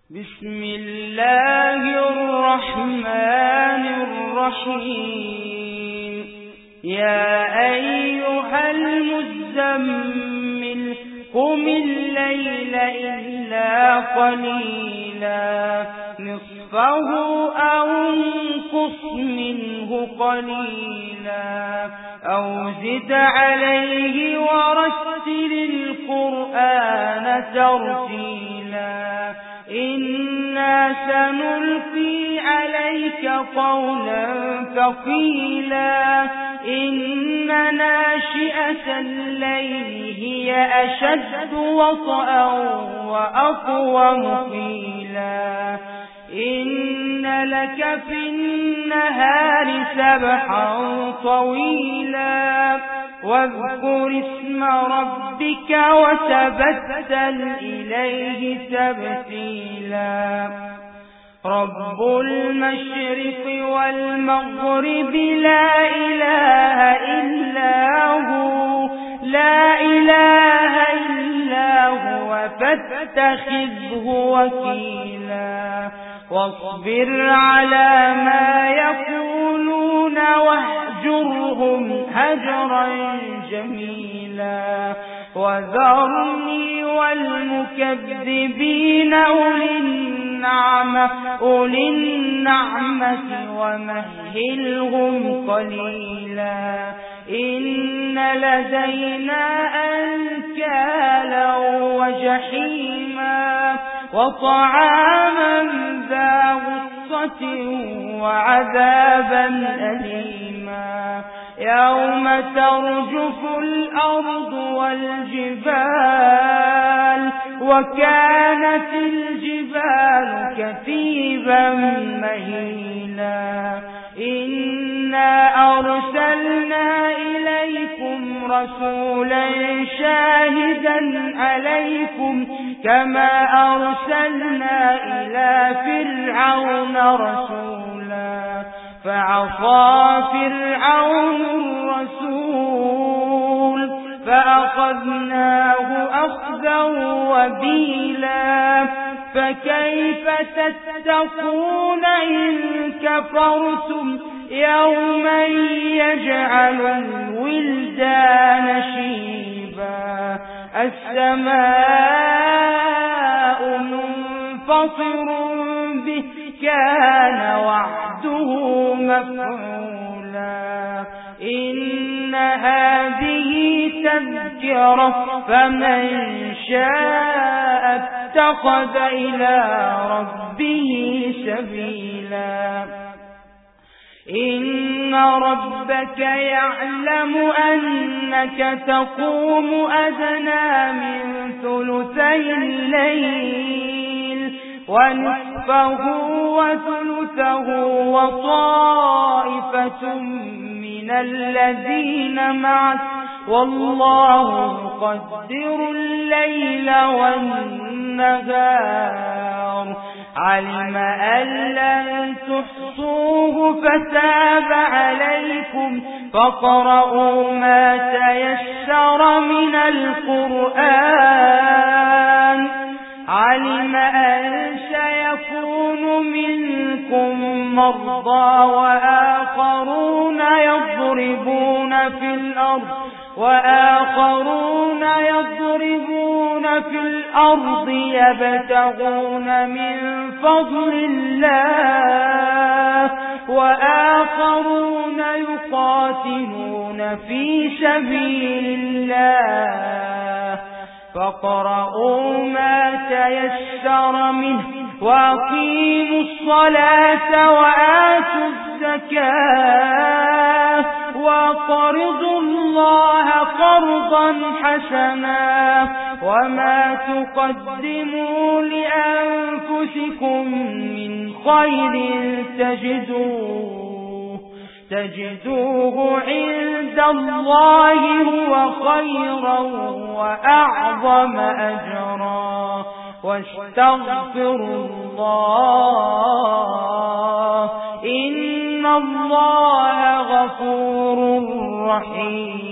بسم الله الرحمن الرحيم يا أيها المزمل قم الليل إلا قليلا نصفه أو انقص منه قليلا أو زد عليه ورتل القرآن ترتيلا إنا سنلقي عليك قولا ثقيلا إن ناشئة الليل هي أشد وطئا وأقوم قيلا إن لك في النهار سبحا طويلا واذكر اسم ربك وتبتل إليه تبتيلا رب المشرق والمغرب لا إله إلا هو لا إله إلا هو فاتخذه وكيلا واصبر على ما يقولون واهجرهم هجرا جميلا وذرني والمكذبين أولي النعمة ومهلهم قليلا إن لدينا أنكالا وجحيما وطعاما ذا غصة وعذابا أليما يوم ترجف الأرض والجبال وكانت الجبال كثيبا مهيلا إنا أرسلنا إليكم رسولا شاهدا عليكم كما أرسلنا إلى فرعون رسولا فعصى فرعون الرسول فأخذناه أخذا وبيلا فكيف تتقون إن كفرتم يوما يجعل الولدان شيبا السماء منفطر به كان وعده مفعولا إن هذه تذكرة فمن شاء اتخذ إلى ربه سبيلا إن ربك يعلم أنك تقوم أدنى من ثلثي الليل ونصفه وثلثه وطائفة من الذين معك والله يقدر الليل والنهار علم أن لن تحصوه فتاب عليكم فاقرؤوا ما تيسر من القرآن علم أن سيكون منكم مرضى وآخرون يضربون في الأرض يبتغون من فضل الله وآخرون يقاتلون في سبيل الله فاقرؤوا ما تيسر منه وأقيموا الصلاة وآتوا الزكاة وقرضوا الله قرضا حسنا وما تقدموا لأنفسكم من خير تجدوه عند الله هو خيرا وأعظم أجرا واستغفروا الله إن الله غفور رحيم